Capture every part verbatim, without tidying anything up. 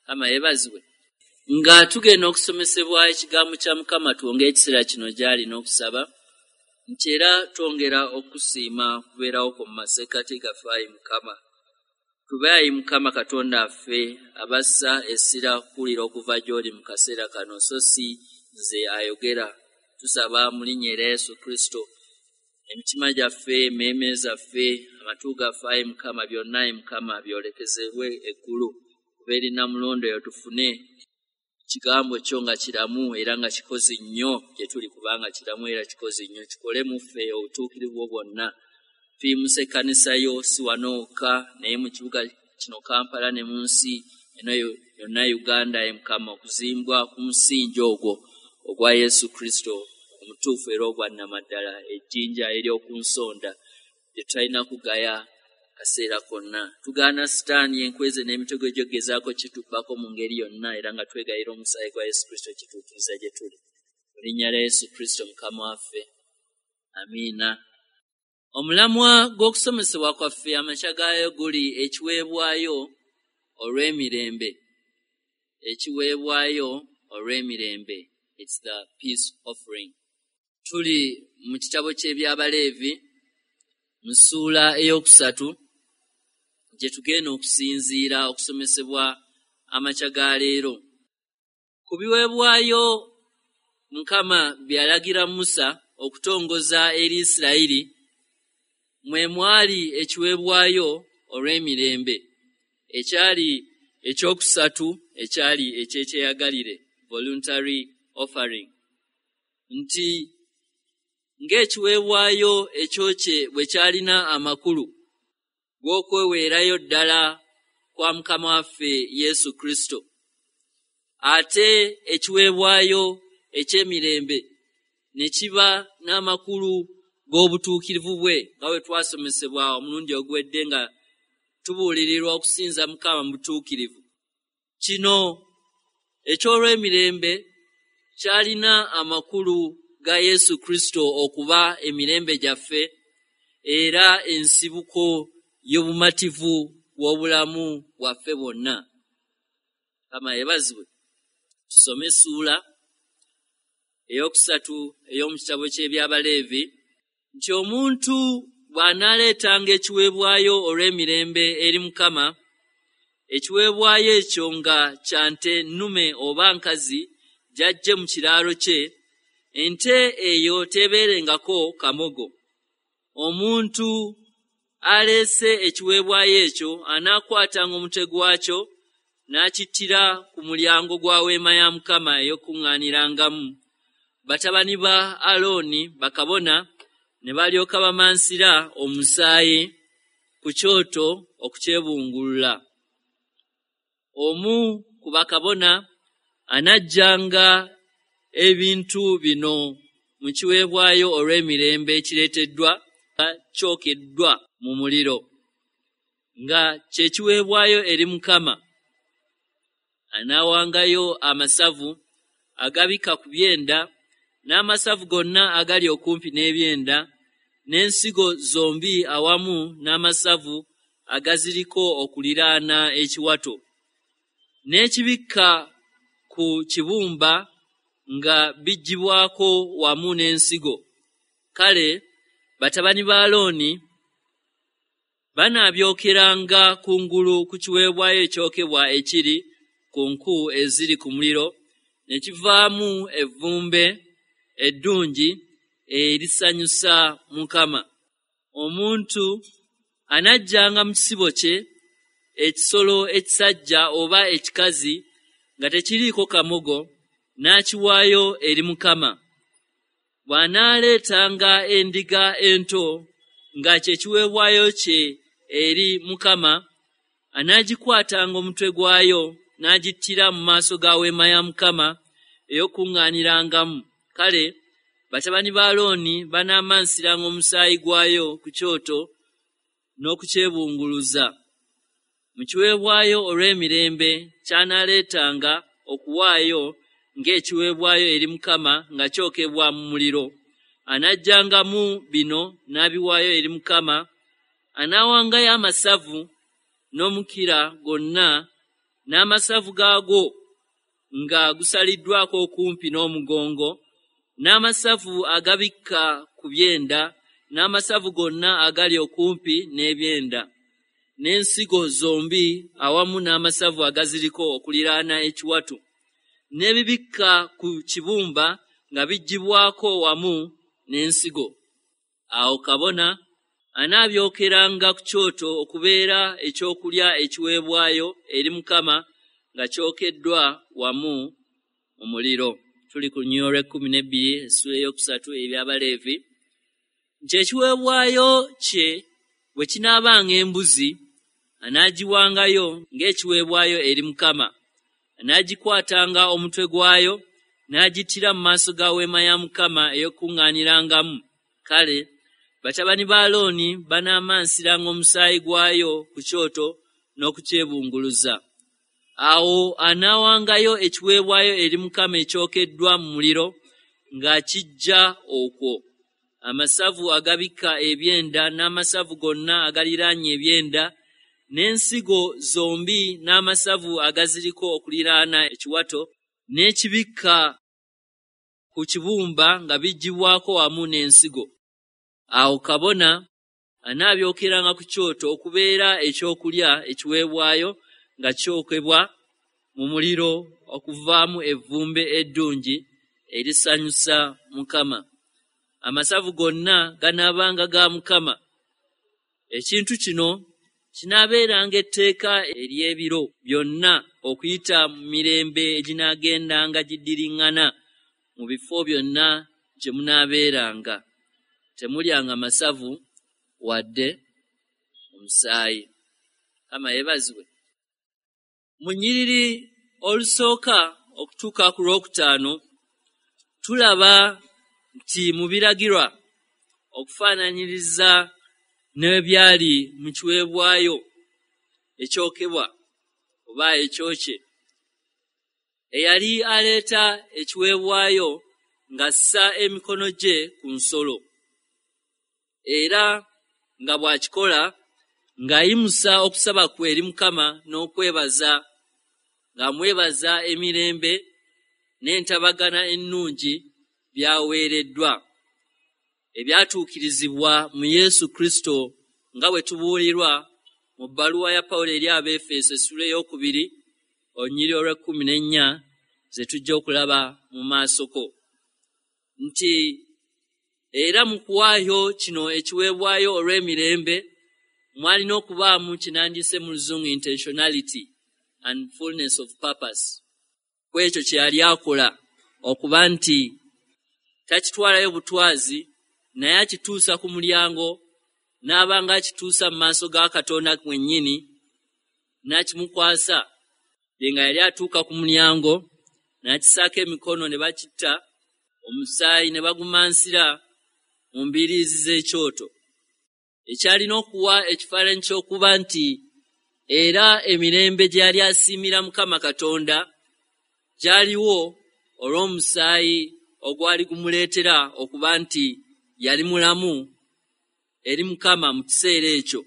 Ama ebazibwe. Nga tugenda okusomesebwa ekigambo kya Mukama twongera ekiseera kino gyali n'okusaba nti era twongera okusiima kubeerawo ku masekkati gaffe ayi Mukama. Tube ayi Mukama Katonda affe abassa essira kuwulira okuva gy'oli mu kaseera kano so si nze ayogera. Tusaba mu linnya erya Yesu Kristo emitima gyaffe, emmeeme zaffe, amatu gaffe ayi Mukama byonna ayi Mukama byolekezebwe eggulu. Kubeeri na mulondo eyo tufune kigambo kyo nga kiramu era nga kikozi nnyo gye tuli kubanga kiramu era kikozi nnyo. Kikole mu ffe obutuukirivu bwonna. Tuyimusa ekkanisa yo si wanooka naye mu kibuga kino Kampala ne mu nsi eno yonna Uganda ayi Mukama okuzimbwa ku musingi ogwo ogwa Yesu Kristo omutuufu era ogwa nnamaddala ejjinja ery'oku nsonda lye tutalina kugaya kaseera konna. Tugaana Sitaani enkweze n'emitego gyo gezaako kitubbako mu ngeri yonna era nga twegayira omusaayi gwa Yesu Kristo kituukiriza gye tuli. Mu linnya lya Yesu Kristo Mukama waffe. Amiina. Omulamwa gw'okusomesebwa kwaffe amakya gaayo guli ekiweebwayo olw'emirembe. Ekiweebwayo olw'emirembe. It's the peace offering. Tuli mu kitabo ky'eby'Abaleevi mu ssuula ey'okusatu gye tugenda okusinziira okusomesebwa amakya ga leero. Ku biweebwayo Mukama byalagira Musa okutongoza eri Isirayiri mwe mwali ekiweebwayo olw'emirembe ekyali ekyokusatu ekyali ekyekyeyagalire voluntary offering. Nti ng'ekiweebwayo ekyokye bwe kyalina amakulu g'okweweerayo ddala kwa Mukama waffe Yesu Kristo, ate ekiweebwayo eky'emirembe ne kiba n'amakulu g'obutuukirivu bwe nga bwe twasomesebwa omulundi ogwedde nga tubuulirirwa okusinza Mukama mu butuukirivu. Kino eky'olw'emirembe kyalina amakulu ga Yesu Kristo okuba emirembe gyaffe era ensibuko y'obumativu bw'obulamu bwaffe bwonna. Kama yebazibwe. Tusome essuula ey'okusatu ey'omu kitabo ky'eby'Abaleevi nti omuntu bw'anaaleetanga ekiweebwayo olw'emirembe eri Mukama, ekiweebwayo ekyo nga kya nte nnume oba nkazi gy'aggye mu kiraalo kye, ente eyo tebeerengako kamogo. Omuntu aleese ekiweebwayo ekyo anaakwatanga omutwe gwakyo n'akittira ku mulyango gwa Weema ya Mukama ey'Okuŋŋaanirangamu. Batabani ba Alooni bakabona ne balyoka bamansira omusaayi ku kyoto okukyebungulula. Omu ku bakabona anaggyanga ebintu bino mu kiweebwayo olw'emirembe ekireeteddwa kyokeddwa mu muliro nga kye kiweebwayo eri Mukama. Anaawangayo amasavu agabika ku byenda n'amasavu gonna agali okumpi n'ebyenda n'ensigo zombi awamu n'amasavu agaziriko okuliraana ekiwato, n'ekibikka ku kibumba nga bijjibwako wamu n'ensigo. Kale batabani ba Alooni banaabyokeranga kungulu ku kiweebwayo ekyokebwa ekiri ku nku eziri ku muliro, ne kivaamu evvumbe eddungi erisanyusa Mukama. Omuntu anaggyanga mu kisibo kye ekisolo ekisajja oba ekikazi nga tekiriiko kamogo n'akiwaayo eri Mukama. Bw'anaaleetanga endiga ento nga kye kiweebwayo kye eri Mukama, anaagikwatanga omutwe gwayo n'agittira mu maaso ga Weema ya Mukama ey'Okuŋŋaanirangamu. Kale batabani ba Alooni banaamansiranga omusaayi gwayo ku kyoto n'okukyebunguluza. Mu kiweebwayo olw'emirembe ky'anaaleetanga okuwaayo ng'ekiweebwayo eri Mukama nga kyokebwa mu muliro, anaggyangamu bino n'abiwaayo eri Mukama. Anaawangayo amasavu n'omukira gonna n'amasavu gaago nga gusaliddwako okumpi n'omugongo, n'amasavu agabikka ku byenda, n'amasavu gonna agali okumpi n'ebyenda, n'ensigo zombi awamu n'amasavu agaziriko okuliraana ekiwatu, n'ebibikka ku kibumba nga bijjibwako wamu n'ensigo. Awo kabona anaabyokeranga ku kyoto okubeera ekyokulya ekiweebwayo eri Mukama nga kyokeddwa wamu mu muliro. Tuli ku Nnyolwa ekkumi n'ebbiri essula ey'okusatu eby'Abaleevi. Nti ekiweebwayo kye bwe kinaabanga embuzi, anaagiwangayo ng'ekiweebwayo eri Mukama. Anaagikwatanga omutwe gwayo n'agittira mu maaso ga Weema ya Mukama ey'Okukuŋŋaanirangamu. Kale batabani ba Alooni banaamansiranga omusaayi gwayo ku kyoto n'okukyebunguluza. Awo anaawangayo ekiweebwayo eri Mukama ekyokeddwa mu muliro ng'akiggya okwo, amasavu agabikka ebyenda n'amasavu gonna agaliraanye ebyenda, n'ensigo zombi n'amasavu agaziriko okuliraana ekiwato, n'ekibikka ku kibumba nga bijjibwako wamu n'ensigo. Awo kabona anaabyokeranga ku kyoto okubeera ekyokulya ekiweebwayo nga kyokebwa mu muliro okuvaamu evvumbe eddungi erisanyusa Mukama. Amasavu gonna ganaabanga ga Mukama. Ekintu kino kinaabeeranga etteeka ery'ebiro byonna okuyita mu mirembe eginaagendanga giddiriŋŋana mu bifo byonna gye munaabeeranga. Temulyanga masavu wadde omusaayi. Kama yeebazibwe. Mu nnyiriri olusooka okutuuka ku lwokutaano tulaba nti mu biragirwa okufaananyiriza n'ebyali mu kiweebwayo ekyokebwa oba ekyokye, eyali aleeta ekiweebwayo ng'assa emikono gye ku nsolo, era nga bw'akikola ng'ayimusa okusaba kwe eri Mukama n'okwebaza, ng'amwebaza emirembe n'entabagana ennungi by'aweereddwa ebyatuukirizibwa mu Yesu Kristo nga bwe tubuulirwa mu bbaluwa ya Pawulo eri Abeefeso essula ey'okubiri olunyiriri olw'ekkumi n'ennya ze tujja okulaba mu maasoko. Nti era mu kuwaayo kino ekiweebwayo olw'emirembe mwalina okubaamu kinandiise mu Luzungu intentionality and fullness of purpose. Ku ekyo kye yali akola okuba nti takitwalayo butwazi, naye akituusa ku mulyango, n'abanga akituusa mu maaso ga Katonda mwennyini, n'akimukwasa. Ye nga yali atuuka ku mulyango n'akisaako emikono ne bakitta, omusaayi ne bagumansira mu mbiriizi z'ekyoto. Ekyalina okuwa ekifaananyi ky'okuba nti era emirembe gye yali asiimira Mukama Katonda gyaliwo olw'omusaayi ogwali gumuleetera okuba nti yali mulamu eri Mukama mu kiseera ekyo,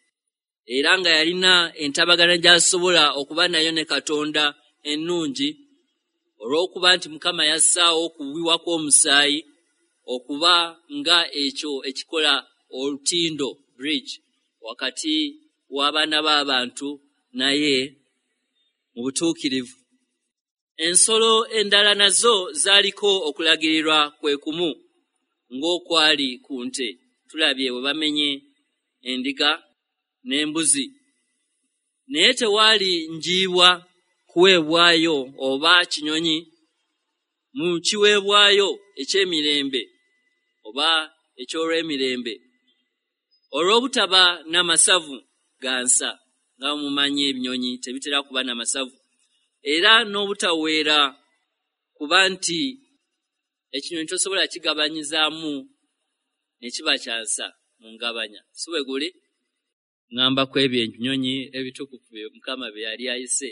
era nga yalina entabagana gy'asobola okuba nayo ne Katonda ennungi olw'okuba nti Mukama yassaawo okuwiwa kw'omusaayi okuba nga ekyo ekikola olutindo, bridge, wakati w'abaana b'abantu naye mu butuukirivu. Ensolo endala nazo zaaliko okulagirirwa kwe kumu ng'okwali ku nte. Tulabye bwe bamenye endiga n'embuzi. Naye tewaali njiibwa kuweebwayo oba kinyonyi mu kiweebwayo eky'emirembe oba eky'olw'emirembe, olw'obutaba n'amasavu ga nsa, nga mumanyi ebinyonyi tebitera kuba n'amasavu, era n'obutaweera kuba nti ekinyonyi tosobola kigabanyizaamu ne kiba kyansa mu ngabanya. Si bwe guli? Ngamba ku ebyo ebinyonyi ebitukuvu Mukama bye yali ayise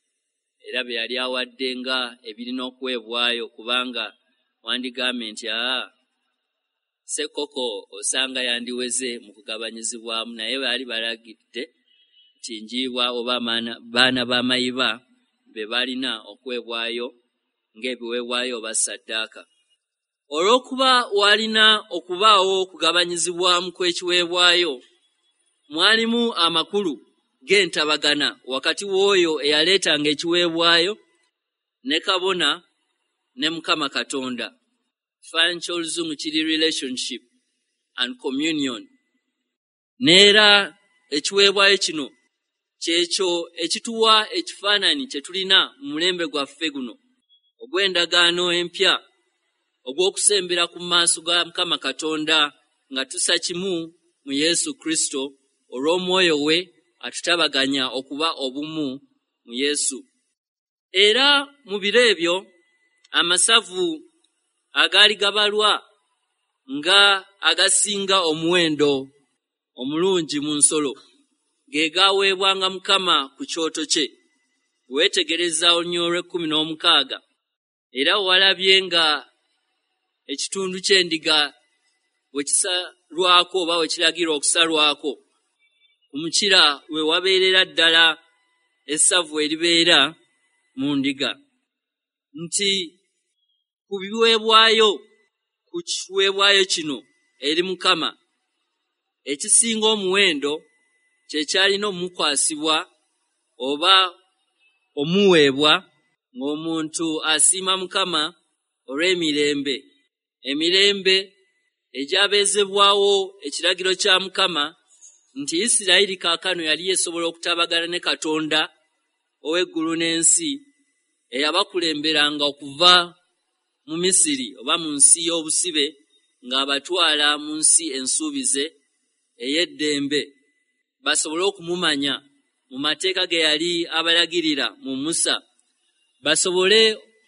era bye yali awadde nga ebirina okuweebwayo, kubanga wandigambye nti aa sekoko osanga yandiweze mu kugabanyizibwamu, naye baali balagidde nti njiibwa oba baana ba mayiba be balina okwebwayo ng'ebiweebwayo oba ssaddaaka. Olw'okuba walina okubaawo okugabanyizibwamu kw'ekiweebwayo, mwalimu amakulu g'entabagana wakati w'oyo eyaleetanga ekiweebwayo ne kabona ne Mukama Katonda. Ekifaananyi ky'Oluzungu kiri relationship and communion. Neera ekiweebwayo kino kyekyo ekituwa ekifaananyi kye tulina mu mulembe gwaffe guno ogw'endagaano empya ogw'okusembera ku maaso ga Mukama Katonda nga tusa kimu mu Yesu Kristo olw'omwoyo we atutabaganya okuba obumu mu Yesu. Era mu biro ebyo amasavu agaali gabalwa nga agasinga omuwendo omulungi mu nsolo ge gaaweebwanga Mukama ku kyoto kye. Weetegereza olunyolo lw'ekkumi n'omukaaga era walabye nga ekitundu ky'endiga bwe kisalwako oba bwe kiragirwa okusalwako, ku mukira we wabeerera ddala essavu eribeera mu ndiga. Nti ku biweebwayo ku kiweebwayo kino eri Mukama, ekisinga omuwendo kye kyalina omukwasibwa oba omuweebwa ng'omuntu asiima Mukama olw'emirembe. Emirembe egyabeezebwawo ekiragiro kya Mukama nti Isirayiri kaakano yali yesobola okutabagana ne Katonda ow'eggulu n'ensi eyabakulemberanga okuva mu Misiri oba mu nsi y'obusibe ng'abatwala mu nsi ensuubize ey'eddembe, basobole okumumanya mu mateeka ge yali abalagirira mu Musa, basobole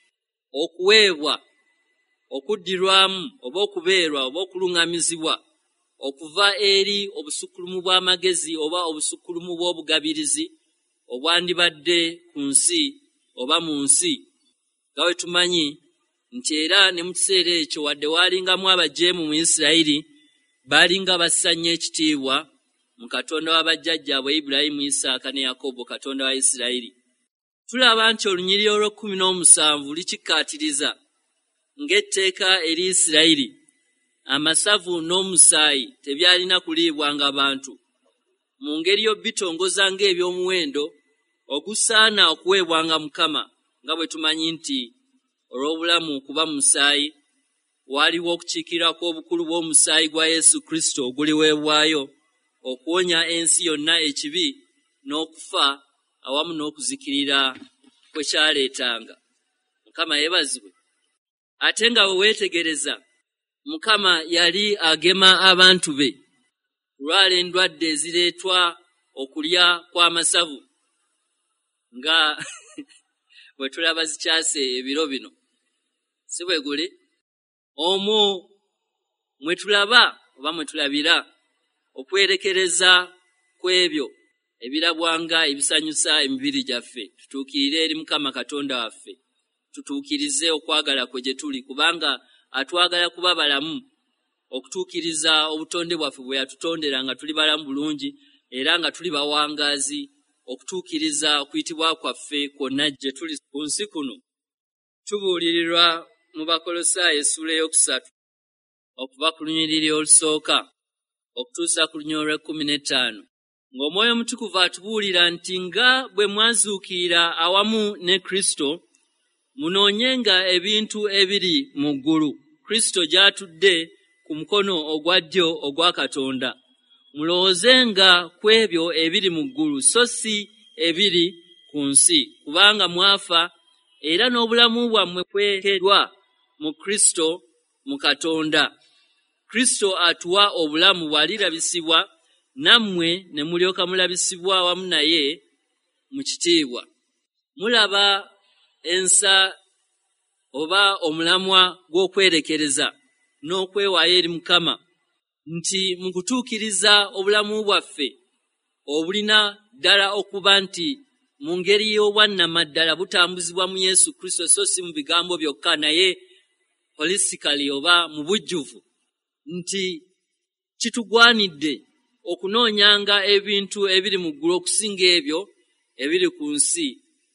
okuweebwa okuddirwamu oba okubeerwa oba okuluŋŋamizibwa okuva eri obusukkulumu bw'amagezi oba obusukkulumu bw'obugabirizi obwandibadde ku nsi oba mu nsi. Nga bwe tumanyi nti era ne mu kiseera ekyo wadde waalingamu abajeemu mu Isirayiri, baalinga bassanye ekitiibwa mu Katonda wa bajjajjaabwe Ibulayimu, Isaaka ne Yakobo, Katonda wa Isirayiri. Tulaba nti olunyiriri olw'ekkumi n'omusanvu likikkaatiriza ng'etteeka eri Isirayiri, amasavu n'omusaayi tebyalina kuliibwanga bantu mu ngeri y'obbitongoza ng'eby'omuwendo ogusaana okuweebwanga Mukama, nga bwe tumanyi nti olw'obulamu kuba musaayi, waaliwo okukiikirira kw'obukulu bw'omusaayi gwa Yesu Kristo oguliweebwayo okuwonya ensi yonna ekibi n'okufa awamu n'okuzikirira kwe kyaleetanga. Mukama yeebazibwe. Ate nga bwe weetegereza, Mukama yali agema abantu be kulwala endwadde ezireetwa okulya kw'amasavu nga bwe tulaba zikyase ebiro bino, si bwe guli? Omwo mwe tulaba oba mwe tulabira okwerekereza kw'ebyo ebirabwanga ebisanyusa emibiri gyaffe. Tutuukirire eri Mukama Katonda waffe, tutuukirize okwagala kwe gye tuli, kubanga atwagala kuba balamu, okutuukiriza obutonde bwaffe bwe yatutondera nga tuli balamu bulungi era nga tuli bawangaazi, okutuukiriza okuyitibwa kwaffe kwonna gye tuli ku nsi kuno. Tubuulirirwa mu Bakolosaayo essuula eyokusatu okuva ku lunyiriri olusooka okutuusa ku lunyiriri olw'ekkumi n'ettaano, ng'Omwoyo Omutukuvu atubuulira nti nga bwe mwazuukirira awamu ne Kristo, munoonyenga ebintu ebiri mu ggulu, Kristo gy'atudde ku mukono ogwa ddyo ogwa Katonda. Mulowoozenga ku ebyo ebiri mu ggulu so si ebiri ku nsi, kubanga mwafa era n'obulamu bwammwe bwekeddwa mu Kristo mu Katonda. Kristo atuwa obulamu bw'alirabisibwa, nammwe ne mulyoka mulabisibwa awamu naye mu kitiibwa. Mulaba ensa oba omulamwa gw'okwerekereza n'okwewaayo eri Mukama nti mu kutuukiriza obulamu bwaffe obulina ddala okuba nti mu ngeri y'obwannamaddala butambuzibwa mu Yesu Kristo so si mu bigambo byokka, naye holistically oba mu bujjuvu, nti kitugwanidde okunoonyanga ebintu ebiri mu ggulu okusinga ebyo ebiri ku nsi,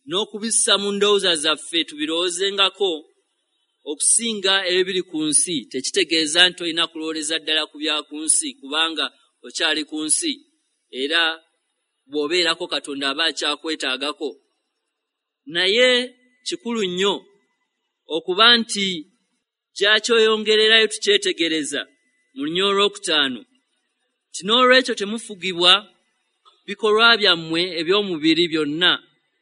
n'okubissa mu ndowooza zaffe tubirowoozengako okusinga ebiri ku nsi, tekitegeeza nti olina kulowooleza ddala ku bya ku nsi kubanga okyali ku nsi, era bw'obeerako Katonda aba akyakwetaagako. Naye kikulu nnyo okuba nti gy'akyoyongererayo tukyetegereza mu lunya olwokutaano ti n'olwekyo temufugibwa bikolwa byammwe eby'omubiri byonna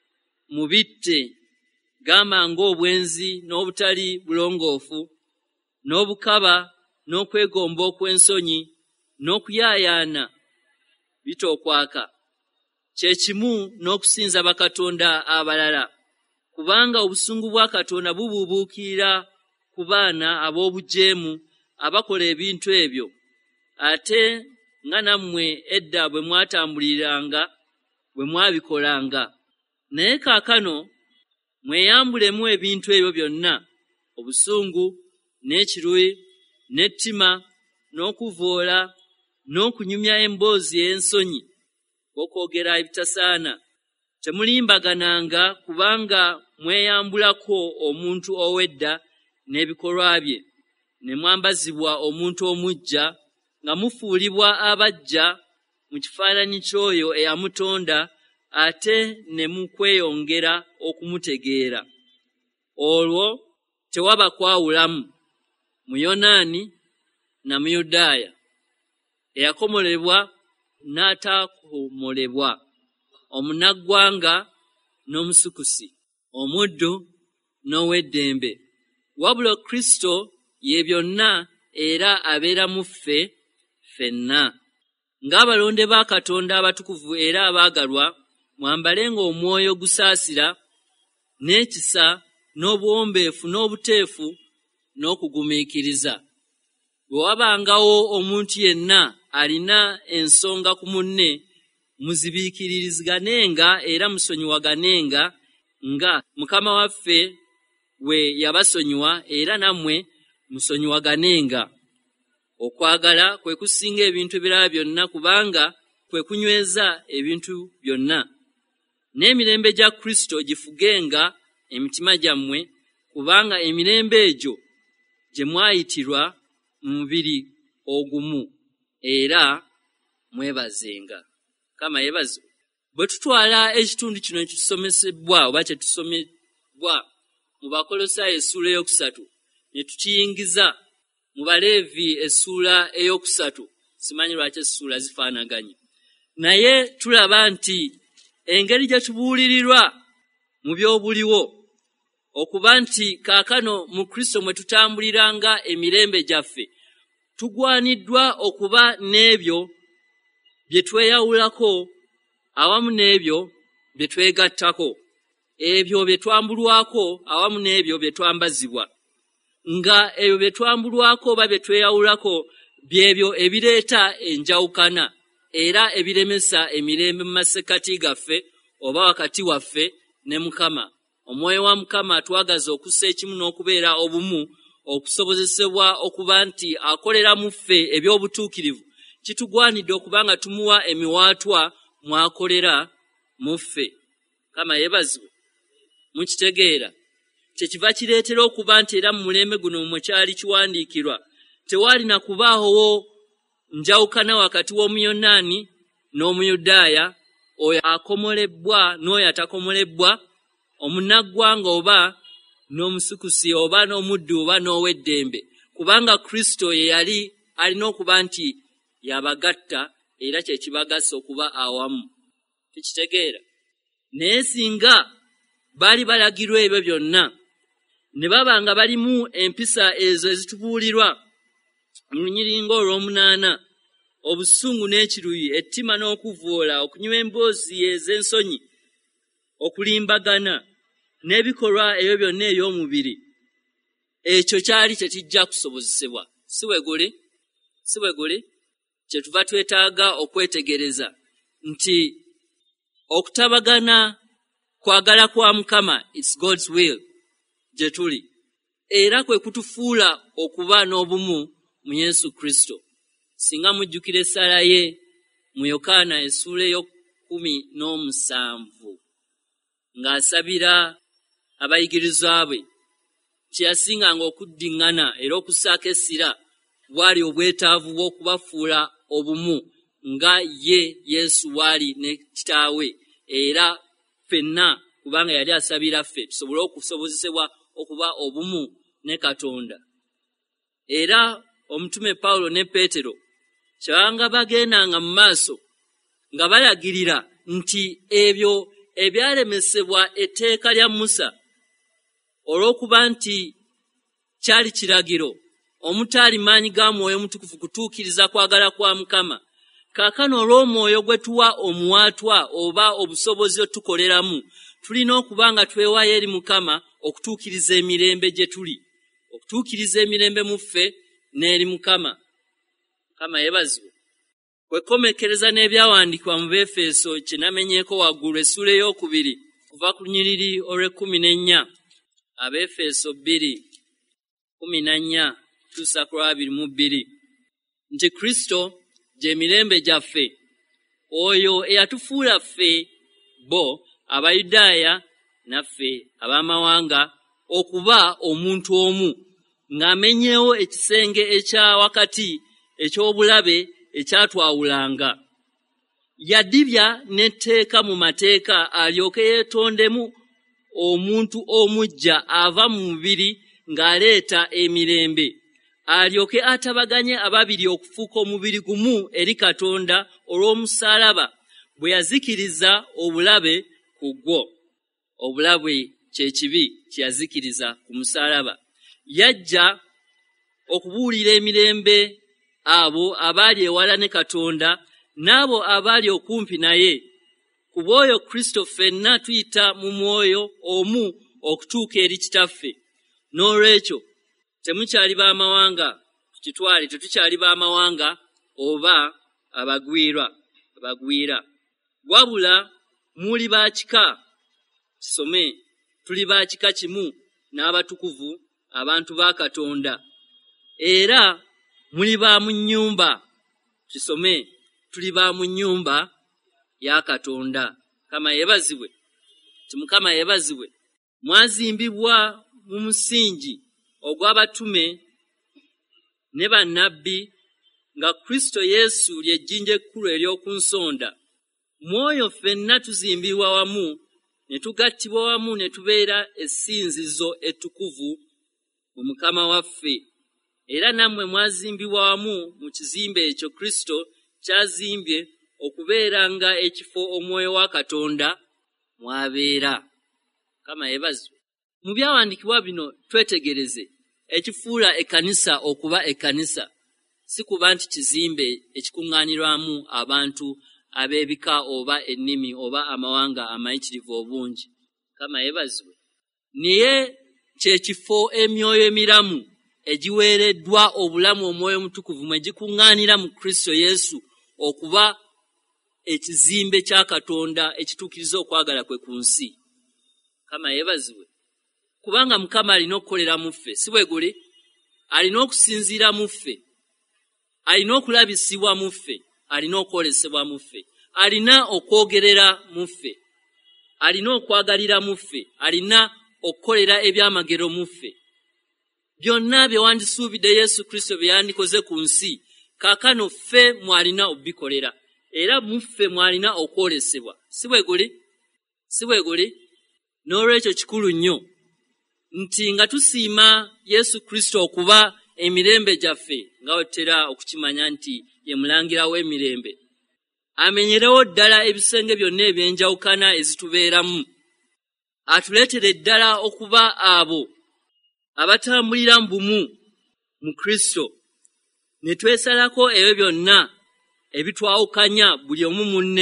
mubitte, gamba ng'obwenzi n'obutali bulongoofu n'obukaba n'okwegomba okw'ensonyi n'okuyaayaana bitookwaka, kye kimu n'okusinza bakatonda abalala, kubanga obusungu bwa Katonda bubuubuukirira ku baana ab'obujeemu abakola ebintu ebyo, ate nga nammwe edda bwe mwatambuliranga bwe mwabikolanga. Naye kaakano mweyambulemu ebintu ebyo byonna: obusungu n'ekiruyi n'ettima n'okuvoola n'okunyumya emboozi y'ensonyi, okwogera ebitasaana. Temulimbagananga kubanga mweyambulako omuntu ow'edda n'ebikolwa bye, ne mwambazibwa omuntu omuggya nga mufuulibwa abaggya mu kifaananyi ky'oyo eyamutonda, ate ne mukweyongera okumutegeera. Olwo tewaba kwawulamu Muyonaani na Muyudaaya, eyakomolebwa n'ataakomolebwa, omunnaggwanga n'omusukusi, omuddu n'ow'eddembe, wabula Kristo ye byonna era abeera mu ffe ffenna. Ng'abalonde ba Katonda abatukuvu era abaagalwa, mwambalenga omwoyo gusaasira n'ekisa n'obuwombeefu n'obuteefu n'okugumiikiriza. Bwe wabangawo omuntu yenna alina ensonga ku munne, muzibiikiririzganenga era musonyiwaganenga nga Mukama waffe bwe yabasonyiwa, era nammwe musonyiwaganenga. Okwagala kwe kusinga ebintu ebirala byonna, kubanga kwe kunyweza ebintu byonna. N'emirembe gya Kristo gifugenga emitima gyammwe, kubanga emirembe egyo gye mwayitirwa mu mubiri ogumu, era mwebazenga. Kama yebazo. Bwe tutwala ekitundu kino ekitusomesebwa oba kye tusomebwa mu Bakolosaayo essuula eyokusatu ne tukiyingiza mu Baleevi essuula eyokusatu, simanyi lwaki essuula zifaanaganye, naye tulaba nti engeri gye tubuulirirwa mu by'obuliwo okuba nti kaakano mu Kristo mwe tutambuliranga emirembe gyaffe, tugwaniddwa okuba n'ebyo bye tweyawulako awamu n'ebyo bye twegattako, ebyo bye twambulwako awamu n'ebyo bye twambazibwa, nga ebyo bye twambulwako oba bye tweyawulako byebyo ebireeta enjawukana era ebiremesa emirembe mu masekkati gaffe oba wakati waffe ne Mukama. Omwoyo wa Mukama atwagaza okussa ekimu n'okubeera obumu, okusobozesebwa okuba nti akolera mu ffe eby'obutuukirivu. Kitugwanidde okubanga tumuwa emiwaatwa mwakolera mu ffe. Kama yebazibwe. Mukitegeera kyekiva kireetera okuba nti era mu mulembe guno mwe kyali kiwandiikirwa tewaali na kubaawo njawukana wakati w'Omuyonaani n'Omuyudaaya, oyo akomolebbwa n'oyo atakomolebbwa, omunnaggwanga oba n'omusukusi oba n'omuddu oba n'ow'eddembe, kubanga Kristo ye yali alina okuba nti yabagatta era kye kibagasa okuba awamu. Tukitegeera. Naye singa baali balagirwa ebyo byonna ne baba nga balimu empisa ezo ezitubuulirwa mu lunyiringo olw'omunaana: obusungu n'ekiruyi, ettima n'okuvoola, okunywa emboozi ez'ensonyi, okulimbagana n'ebikolwa ebyo byonna eby'omubiri, ekyo kyali tekijja kusobozesebwa. Si bwe guli? Si bwe guli? Kyetuva twetaaga okwetegereza nti okutabagana kwagala kwa Mukama, it's God's will, gye tuli, era kwe kutufuula okuba n'obumu mu Yesu Kristo. Singa mujjukira essaala ye mu Yokaana essuula ey'okumi n'omusanvu ng'asabira abayigirizwa bwe. Kyeyasinganga okuddiŋŋana era okussaako essira bwali obwetaavu bw'okubafuula obumu nga ye Yesu bw'ali ne kitaawe, era ffenna kubanga yali asabira ffe tusobole okusobozesebwa okuba obumu ne Katonda. Era omutume Pawulo ne Peetero kyabanga bagendanga mu maaso nga balagirira nti ebyo ebyalemesebwa etteeka lya Musa olw'okuba nti kyali kiragiro omutaali maanyi ga Mwoyo Mutukuvu kutuukiriza kwagala kwa Mukama, kaakano olw'omwoyo gwe tuwa omuwaatwa oba obusobozi otukoleramu, tulina okuba nga twewaayo eri Mukama okutuukiriza emirembe gye tuli, okutuukiriza emirembe mu ffe n'eri Mukama. Mukama yeebazibwe. Kwekomekereza n'ebyawandiikibwa mu Befeso kye namenyeeko waggulu essuula ey'okubiri kuva ku nnyiriri olw'ekkumi n'ennya. Abefeso bbiri kumi na nnya tuusa ku abiri mu bbiri, nti Kristo gy'emirembe gyaffe, oyo eyatufuula ffe bo Abayudaaya naffe ab'amawanga okuba omuntu omu, ng'amenyeewo ekisenge ekya wakati eky'obulabe ekyatwawulanga. Yadibya n'etteeka mu mateeka alyoke yeetondemu omuntu omuggya ava mu mubiri ng'aleeta emirembe, alyoke atabaganye ababiri okufuuka omubiri gumu eri Katonda olw'omusaalaba bwe yazikiriza obulabe ku gwo. Obulabe kye kibi kye yazikiriza ku musaalaba. Yajja okubuulira emirembe abo abaali ewala ne Katonda n'abo abaali okumpi naye. Ku bw'oyo Kristo ffenna tuyita mu mwoyo omu okutuuka eri Kitaffe. N'olwekyo temukyali baamawanga, tukitwale tetukyali baamawanga oba abagwirwa abagwira, wabula muli ba kika, kisome, tuli ba kika kimu n'abatukuvu abantu ba Katonda, era muli ba mu nnyumba, kisome, tuli ba mu nnyumba ya Katonda. Mukama yeebazibwe. Ti Mukama yeebazibwe. Mwazimbibwa mu musingi ogw'abatume ne bannabbi, nga Kristo Yesu ly'ejjinja ekkulu ery'oku nsonda. Mwoyo ffenna tuzimbibwa wamu ne tugattibwa wamu ne tubeera essinzizo ettukuvu mu Mukama waffe. Era nammwe mwazimbibwa wamu mu kizimbe ekyo Kristo kyazimbye okubeeranga ekifo Omwoyo wa Katonda mwabeera. Mukama yeebazibwe. Mu byawandiikibwa bino twetegereze ekifuula ekkanisa okuba ekkanisa si kuba nti kizimbe ekikuŋŋaanirwamu abantu ab'ebika oba ennimi oba amawanga amayitirivu obungi. Mukama yeebazibwe. Naye kye kifo emyoyo emiramu egiweereddwa obulamu Omwoyo Mutukuvu mwe gikuŋŋaanira mu Kristo Yesu okuba ekizimbe kya Katonda ekituukiriza okwagala kwe ku nsi. Mukama yeebazibwe. Kubanga Mukama alina okukolera mu ffe, si bwe guli? Alina okusinziira mu ffe, alina okulabisibwa mu ffe, alina okwolesebwa mu ffe, alina okwogerera mu ffe, alina okwagalira mu ffe, alina okukolera ebyamagero mu ffe. Byonna bye wandisuubidde Yesu Kristo bye yandikoze ku nsi, kaakano ffe mwalina obikolera, era mu ffe mwalina okwolesebwa. Si bwe guli? Si bwe guli? N'olwekyo kikulu nnyo nti nga tusiima Yesu Kristo okuba emirembe gyaffe, nga otera okukimanya nti ye mulangira w'emirembe, amenyerewo ddala ebisenge byonna ebyenjawukana ezitubeeramu, atuleetere ddala okuba abo abatambulira mu bumu mu Kristo, ne twesalako ebyo byonna ebitwawukanya buli omu munne,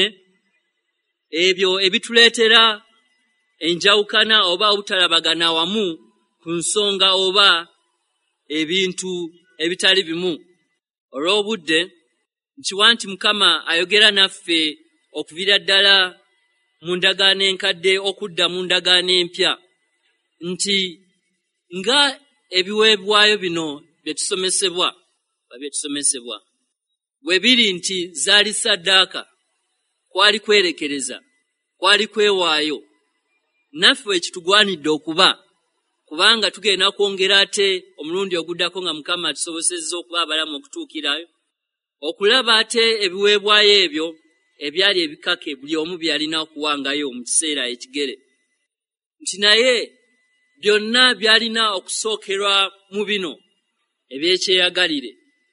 ebyo ebituleetera enjawukana oba obutalabagana wamu ku nsonga oba ebintu ebitali bimu. Olw'obudde nkiwa nti Mukama ayogera naffe okuviira ddala mu ndagaano enkadde okudda mu ndagaano empya, nti nga ebiweebwayo bino bye tusomesebwa bye tusomesebwa bwe biri nti zaali ssaddaaka, kwali kwerekereza, kwali kwewaayo, naffe ekitugwanidde okuba, kubanga tugenda kwongera ate omulundi oguddako nga Mukama atusobosezza okuba abalamu okutuukirayo, okulaba ate ebiweebwayo ebyo ebyali ebikake buli omu byalina okuwangayo mu kiseera ekigere, nti naye byonna byalina okusookerwa mu bino ebyekyeyagalire,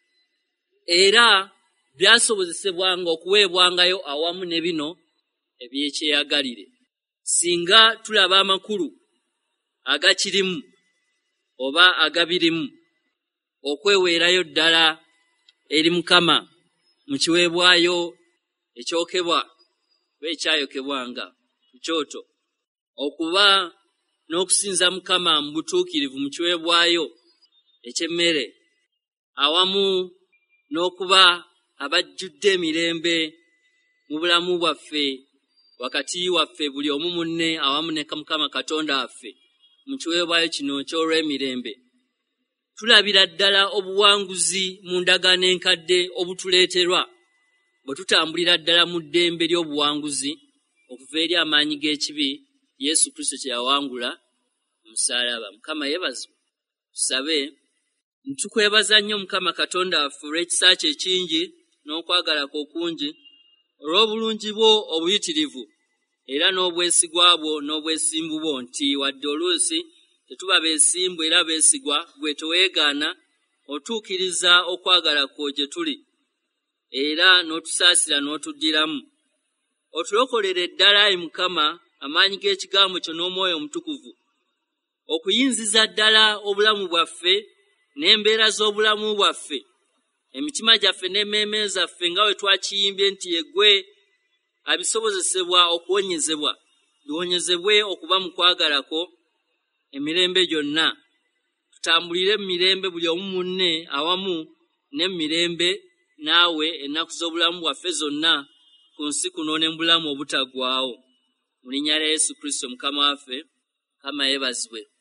era byasobozesebwanga okuweebwangayo awamu ne bino ebyekyeyagalire. Singa tulaba amakulu agakirimu oba agabirimu okweweerayo ddala eri Mukama mu kiweebwayo ekyokebwa oba ekyayokebwanga ku kyoto, okuba n'okusinza Mukama mu butuukirivu mu kiweebwayo eky'emmere, awamu n'okuba abajjudde emirembe mu bulamu bwaffe wakati waffe buli omu munne awamu ne Mukama Katonda waffe mu kiweebwayo kino ky'olw'emirembe, tulabira ddala obuwanguzi mu ndagaano enkadde obutuleeterwa bwe tutambulira ddala mu ddembe ly'obuwanguzi okuva eri amaanyi g'ekibi Yesu Kristo kye yawangula mu musaalaba. Mukama yeebazibwe. Tusabe. Ntukwebaza nnyo Mukama Katonda waffe olw'ekisa kye ekingi n'okwagala kwo okungi, olw'obulungi bwo obuyitirivu era n'obwesigwa bwo n'obwesimbu bwo, nti wadde oluusi tetuba beesimbu era beesigwa, gwe teweegaana, otuukiriza okwagala kwo gye tuli, era n'otusaasira n'otuddiramu. Otulokolere ddala Ayi Mukama amaanyi g'ekigambo kyo n'Omwoyo Omutukuvu, okuyinziza ddala obulamu bwaffe n'embeera z'obulamu bwaffe, emitima gyaffe n'emmeeme zaffe nga bwe twakiyimbye nti yeggwe abisobozesebwa okuwonyezebwa, biwonyezebwe okuba mu kwagalako emirembe gyonna. Tutambulire mu mirembe buli omu munne awamu ne mu mirembe naawe ennaku z'obulamu bwaffe zonna ku nsi kuno ne mu bulamu obutaggwaawo. Mu linnya lya Yesu Kristo Mukama waffe, Mukama yeebazibwe.